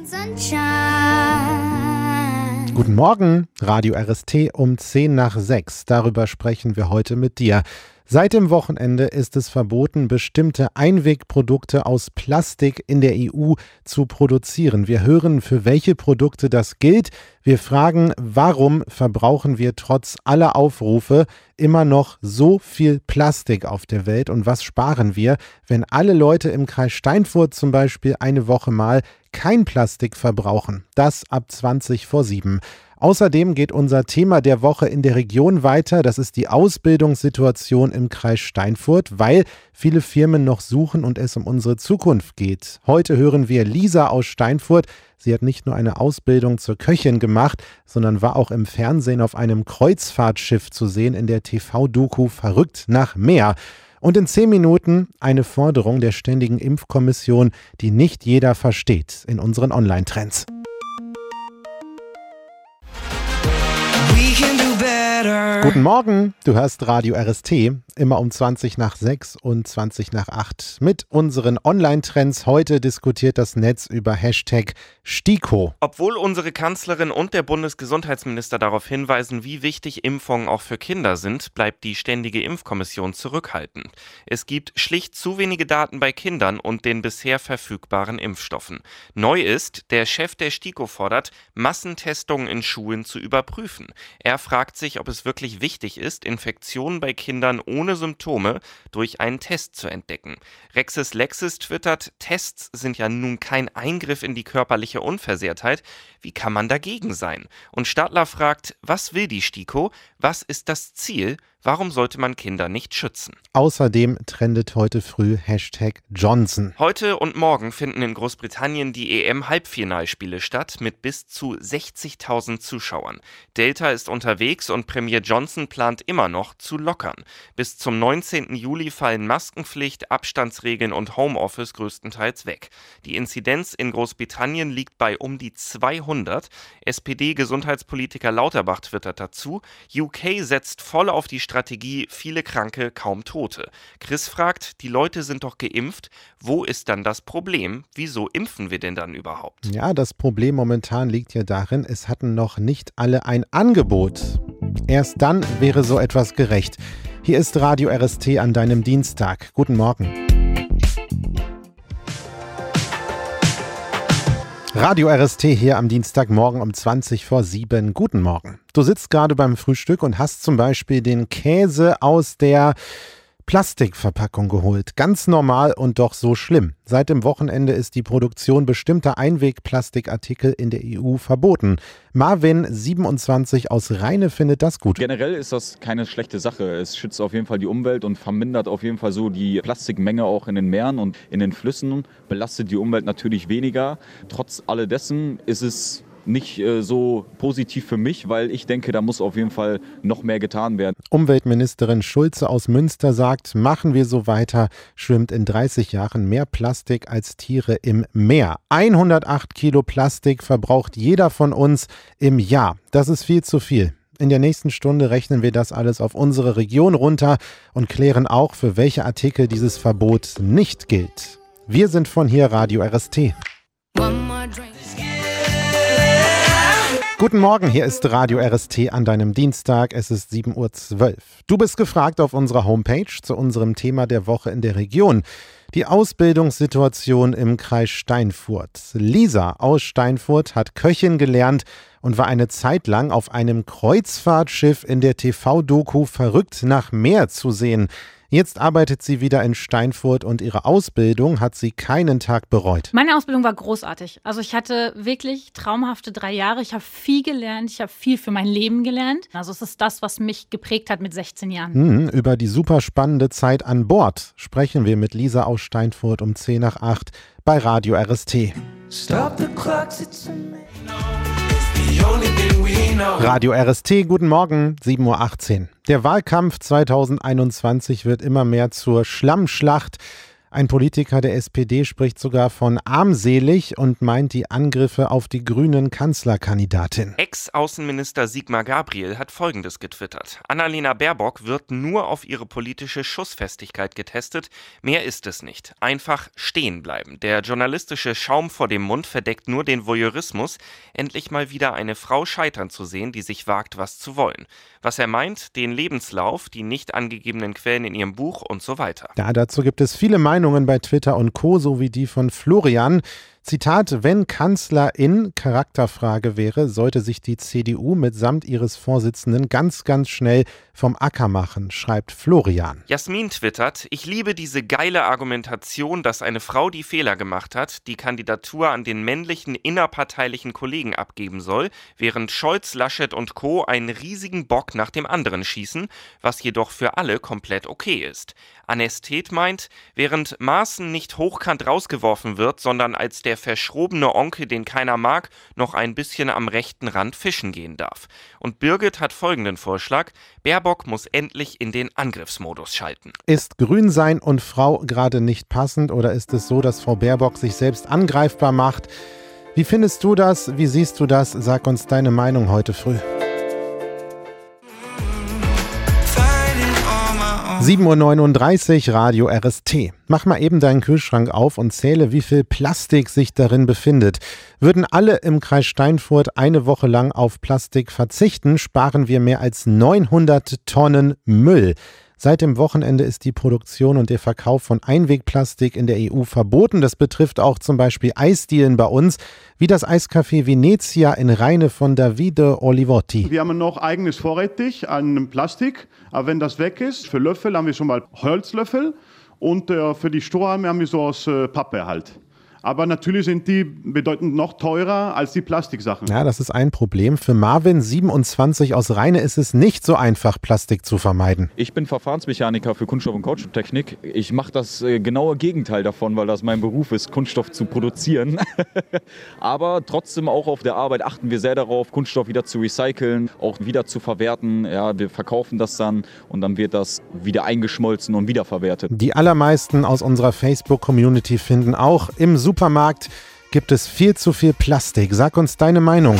Sunshine. Guten Morgen, Radio RST um 5:10. Darüber sprechen wir heute mit dir. Seit dem Wochenende ist es verboten, bestimmte Einwegprodukte aus Plastik in der EU zu produzieren. Wir hören, für welche Produkte das gilt. Wir fragen, warum verbrauchen wir trotz aller Aufrufe immer noch so viel Plastik auf der Welt und was sparen wir, wenn alle Leute im Kreis Steinfurt zum Beispiel eine Woche mal kein Plastik verbrauchen. Das ab 7:20. Außerdem geht unser Thema der Woche in der Region weiter. Das ist die Ausbildungssituation im Kreis Steinfurt, weil viele Firmen noch suchen und es um unsere Zukunft geht. Heute hören wir Lisa aus Steinfurt. Sie hat nicht nur eine Ausbildung zur Köchin gemacht, sondern war auch im Fernsehen auf einem Kreuzfahrtschiff zu sehen in der TV-Doku Verrückt nach Meer. Und in 10 Minuten eine Forderung der Ständigen Impfkommission, die nicht jeder versteht, in unseren Online-Trends. Guten Morgen, du hörst Radio RST, immer um 6:20 und 7:20 mit unseren Online-Trends. Heute diskutiert das Netz über Hashtag STIKO. Obwohl unsere Kanzlerin und der Bundesgesundheitsminister darauf hinweisen, wie wichtig Impfungen auch für Kinder sind, bleibt die Ständige Impfkommission zurückhaltend. Es gibt schlicht zu wenige Daten bei Kindern und den bisher verfügbaren Impfstoffen. Neu ist, der Chef der STIKO fordert, Massentestungen in Schulen zu überprüfen. Er fragt sich, ob es wirklich wichtig ist, Infektionen bei Kindern ohne Symptome durch einen Test zu entdecken. Rexis Lexis twittert, Tests sind ja nun kein Eingriff in die körperliche Unversehrtheit. Wie kann man dagegen sein? Und Stadler fragt, was will die STIKO? Was ist das Ziel? Warum sollte man Kinder nicht schützen? Außerdem trendet heute früh Hashtag Johnson. Heute und morgen finden in Großbritannien die EM-Halbfinalspiele statt mit bis zu 60.000 Zuschauern. Delta ist unterwegs und Premier Johnson plant immer noch zu lockern. Bis zum 19. Juli fallen Maskenpflicht, Abstandsregeln und Homeoffice größtenteils weg. Die Inzidenz in Großbritannien liegt bei um die 200. SPD-Gesundheitspolitiker Lauterbach twittert dazu, UK setzt voll auf die Strategie, viele Kranke, kaum Tote. Chris fragt, die Leute sind doch geimpft, wo ist dann das Problem? Wieso impfen wir denn dann überhaupt? Ja, das Problem momentan liegt ja darin, es hatten noch nicht alle ein Angebot. Erst dann wäre so etwas gerecht. Hier ist Radio RST an deinem Dienstag. Guten Morgen. Radio RST hier am Dienstagmorgen um 7:20. Guten Morgen. Du sitzt gerade beim Frühstück und hast zum Beispiel den Käse aus der Plastikverpackung geholt. Ganz normal und doch so schlimm. Seit dem Wochenende ist die Produktion bestimmter Einwegplastikartikel in der EU verboten. Marvin, 27, aus Rheine findet das gut. Generell ist das keine schlechte Sache. Es schützt auf jeden Fall die Umwelt und vermindert auf jeden Fall so die Plastikmenge auch in den Meeren und in den Flüssen. Belastet die Umwelt natürlich weniger. Trotz alledessen ist es nicht so positiv für mich, weil ich denke, da muss auf jeden Fall noch mehr getan werden. Umweltministerin Schulze aus Münster sagt, machen wir so weiter, schwimmt in 30 Jahren mehr Plastik als Tiere im Meer. 108 Kilo Plastik verbraucht jeder von uns im Jahr. Das ist viel zu viel. In der nächsten Stunde rechnen wir das alles auf unsere Region runter und klären auch, für welche Artikel dieses Verbot nicht gilt. Wir sind von hier Radio RST. Guten Morgen, hier ist Radio RST an deinem Dienstag, es ist 7:12 Uhr. Du bist gefragt auf unserer Homepage zu unserem Thema der Woche in der Region. Die Ausbildungssituation im Kreis Steinfurt. Lisa aus Steinfurt hat Köchin gelernt und war eine Zeit lang auf einem Kreuzfahrtschiff in der TV-Doku Verrückt nach Meer zu sehen. Jetzt arbeitet sie wieder in Steinfurt und ihre Ausbildung hat sie keinen Tag bereut. Meine Ausbildung war großartig. Also ich hatte wirklich traumhafte 3 Jahre. Ich habe viel gelernt. Ich habe viel für mein Leben gelernt. Also es ist das, was mich geprägt hat mit 16 Jahren. Über die super spannende Zeit an Bord sprechen wir mit Lisa aus Steinfurt um 7:50 bei Radio RST. Stop the clocks, it's a Radio RST, guten Morgen, 7:18 Uhr. Der Wahlkampf 2021 wird immer mehr zur Schlammschlacht. Ein Politiker der SPD spricht sogar von armselig und meint die Angriffe auf die grünen Kanzlerkandidatin. Ex-Außenminister Sigmar Gabriel hat Folgendes getwittert: Annalena Baerbock wird nur auf ihre politische Schussfestigkeit getestet. Mehr ist es nicht. Einfach stehen bleiben. Der journalistische Schaum vor dem Mund verdeckt nur den Voyeurismus. Endlich mal wieder eine Frau scheitern zu sehen, die sich wagt, was zu wollen. Was er meint, den Lebenslauf, die nicht angegebenen Quellen in ihrem Buch und so weiter. Ja, dazu gibt es viele Meinungen bei Twitter und Co., so wie die von Florian. Zitat: Wenn Kanzlerin Charakterfrage wäre, sollte sich die CDU mitsamt ihres Vorsitzenden ganz, ganz schnell vom Acker machen, schreibt Florian. Jasmin twittert: Ich liebe diese geile Argumentation, dass eine Frau, die Fehler gemacht hat, die Kandidatur an den männlichen innerparteilichen Kollegen abgeben soll, während Scholz, Laschet und Co. einen riesigen Bock nach dem anderen schießen, was jedoch für alle komplett okay ist. Anestet meint, während Maaßen nicht hochkant rausgeworfen wird, sondern als der verschrobene Onkel, den keiner mag, noch ein bisschen am rechten Rand fischen gehen darf. Und Birgit hat folgenden Vorschlag: Baerbock muss endlich in den Angriffsmodus schalten. Ist Grünsein und Frau gerade nicht passend oder ist es so, dass Frau Baerbock sich selbst angreifbar macht? Wie findest du das? Wie siehst du das? Sag uns deine Meinung heute früh. 7:39 Uhr, Radio RST. Mach mal eben deinen Kühlschrank auf und zähle, wie viel Plastik sich darin befindet. Würden alle im Kreis Steinfurt eine Woche lang auf Plastik verzichten, sparen wir mehr als 900 Tonnen Müll. Seit dem Wochenende ist die Produktion und der Verkauf von Einwegplastik in der EU verboten. Das betrifft auch zum Beispiel Eisdielen bei uns, wie das Eiscafé Venezia in Rheine von Davide Olivotti. Wir haben noch eigenes vorrätig an Plastik, aber wenn das weg ist, für Löffel haben wir schon mal Holzlöffel und für die Strohhalme haben wir so aus Pappe halt. Aber natürlich sind die bedeutend noch teurer als die Plastiksachen. Ja, das ist ein Problem. Für Marvin, 27 aus Rheine, ist es nicht so einfach, Plastik zu vermeiden. Ich bin Verfahrensmechaniker für Kunststoff- und Kautschuk-Technik. Ich mache das genaue Gegenteil davon, weil das mein Beruf ist, Kunststoff zu produzieren. Aber trotzdem auch auf der Arbeit achten wir sehr darauf, Kunststoff wieder zu recyceln, auch wieder zu verwerten. Ja, wir verkaufen das dann und dann wird das wieder eingeschmolzen und wiederverwertet. Die allermeisten aus unserer Facebook-Community finden auch, im Supermarkt gibt es viel zu viel Plastik. Sag uns deine Meinung.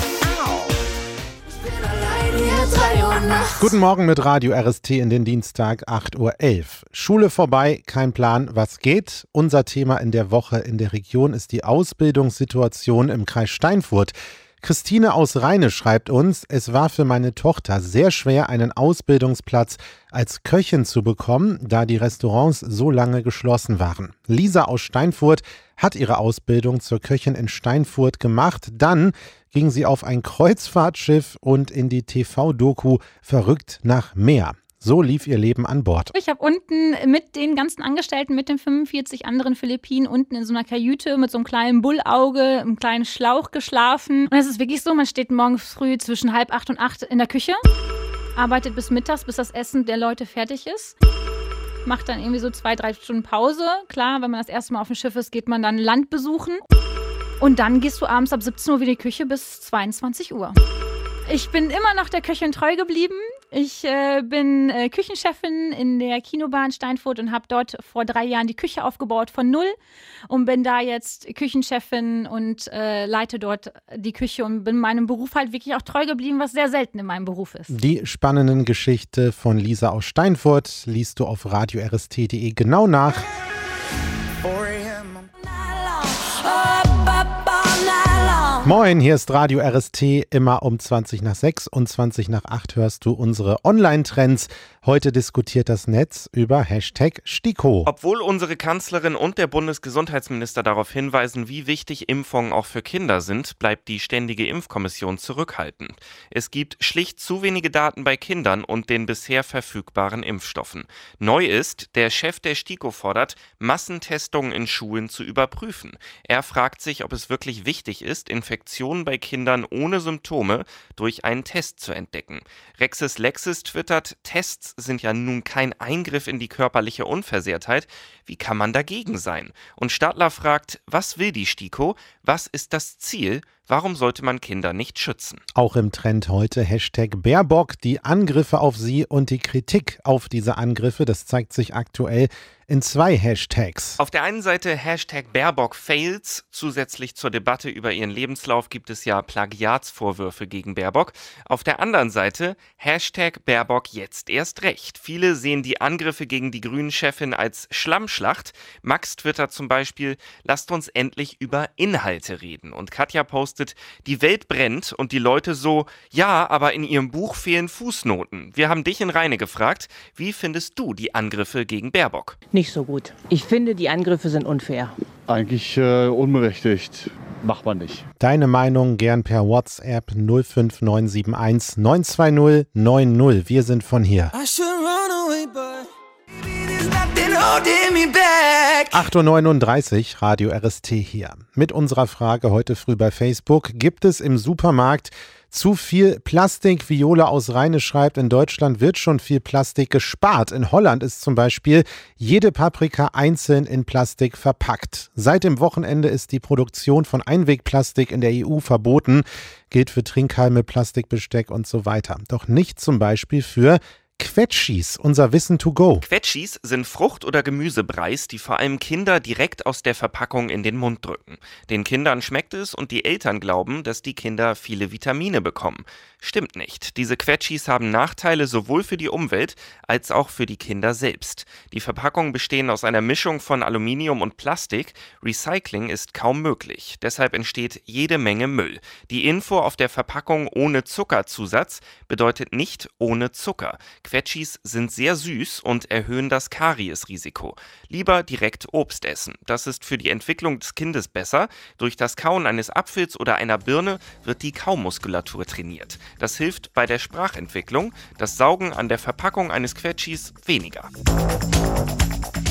Guten Morgen mit Radio RST in den Dienstag, 8:11 Uhr. Schule vorbei, kein Plan, was geht? Unser Thema in der Woche in der Region ist die Ausbildungssituation im Kreis Steinfurt. Christine aus Rheine schreibt uns: Es war für meine Tochter sehr schwer, einen Ausbildungsplatz als Köchin zu bekommen, da die Restaurants so lange geschlossen waren. Lisa aus Steinfurt hat ihre Ausbildung zur Köchin in Steinfurt gemacht. Dann ging sie auf ein Kreuzfahrtschiff und in die TV-Doku Verrückt nach Meer. So lief ihr Leben an Bord. Ich habe unten mit den ganzen Angestellten, mit den 45 anderen Philippinen, unten in so einer Kajüte mit so einem kleinen Bullauge, einem kleinen Schlauch geschlafen. Und es ist wirklich so, man steht morgens früh zwischen 7:30 und 8 in der Küche, arbeitet bis mittags, bis das Essen der Leute fertig ist. Macht dann irgendwie so 2-3 Stunden Pause. Klar, wenn man das erste Mal auf dem Schiff ist, geht man dann Land besuchen. Und dann gehst du abends ab 17 Uhr wieder in die Küche bis 22 Uhr. Ich bin immer noch der Köchin treu geblieben. Ich bin Küchenchefin in der Kinobahn Steinfurt und habe dort vor 3 Jahren die Küche aufgebaut von null und bin da jetzt Küchenchefin und leite dort die Küche und bin meinem Beruf halt wirklich auch treu geblieben, was sehr selten in meinem Beruf ist. Die spannenden Geschichte von Lisa aus Steinfurt liest du auf radiorst.de genau nach. Moin, hier ist Radio RST, immer um 7:20 und 7:20 hörst du unsere Online-Trends. Heute diskutiert das Netz über #STIKO. Obwohl unsere Kanzlerin und der Bundesgesundheitsminister darauf hinweisen, wie wichtig Impfungen auch für Kinder sind, bleibt die Ständige Impfkommission zurückhaltend. Es gibt schlicht zu wenige Daten bei Kindern und den bisher verfügbaren Impfstoffen. Neu ist, der Chef der STIKO fordert, Massentestungen in Schulen zu überprüfen. Er fragt sich, ob es wirklich wichtig ist, Infektionen bei Kindern ohne Symptome durch einen Test zu entdecken. Rexis Lexis twittert: Tests sind ja nun kein Eingriff in die körperliche Unversehrtheit. Wie kann man dagegen sein? Und Stadler fragt: Was will die STIKO? Was ist das Ziel? Warum sollte man Kinder nicht schützen? Auch im Trend heute #Baerbock, die Angriffe auf sie und die Kritik auf diese Angriffe, das zeigt sich aktuell in 2 Hashtags. Auf der einen Seite Hashtag Baerbock Fails. Zusätzlich zur Debatte über ihren Lebenslauf gibt es ja Plagiatsvorwürfe gegen Baerbock. Auf der anderen Seite Hashtag Baerbock jetzt erst recht. Viele sehen die Angriffe gegen die Grünen-Chefin als Schlammschlacht. Max twittert zum Beispiel, lasst uns endlich über Inhalte reden. Und Katja postet, die Welt brennt und die Leute so, ja, aber in ihrem Buch fehlen Fußnoten. Wir haben dich in Reine gefragt, wie findest du die Angriffe gegen Baerbock? Nicht so gut. Ich finde, die Angriffe sind unfair. Eigentlich unberechtigt. Macht man nicht. Deine Meinung gern per WhatsApp 05971 920 90. Wir sind von hier. 8.39 Uhr, Radio RST hier. Mit unserer Frage heute früh bei Facebook, gibt es im Supermarkt zu viel Plastik? Viola aus Rheine schreibt, in Deutschland wird schon viel Plastik gespart. In Holland ist zum Beispiel jede Paprika einzeln in Plastik verpackt. Seit dem Wochenende ist die Produktion von Einwegplastik in der EU verboten. Gilt für Trinkhalme, Plastikbesteck und so weiter. Doch nicht zum Beispiel für Quetschis, unser Wissen to go. Quetschis sind Frucht- oder Gemüsebreis, die vor allem Kinder direkt aus der Verpackung in den Mund drücken. Den Kindern schmeckt es und die Eltern glauben, dass die Kinder viele Vitamine bekommen. Stimmt nicht. Diese Quetschis haben Nachteile sowohl für die Umwelt als auch für die Kinder selbst. Die Verpackungen bestehen aus einer Mischung von Aluminium und Plastik. Recycling ist kaum möglich. Deshalb entsteht jede Menge Müll. Die Info auf der Verpackung ohne Zuckerzusatz bedeutet nicht ohne Zucker. Quetschis sind sehr süß und erhöhen das Kariesrisiko. Lieber direkt Obst essen. Das ist für die Entwicklung des Kindes besser. Durch das Kauen eines Apfels oder einer Birne wird die Kaumuskulatur trainiert. Das hilft bei der Sprachentwicklung. Das Saugen an der Verpackung eines Quetschis weniger.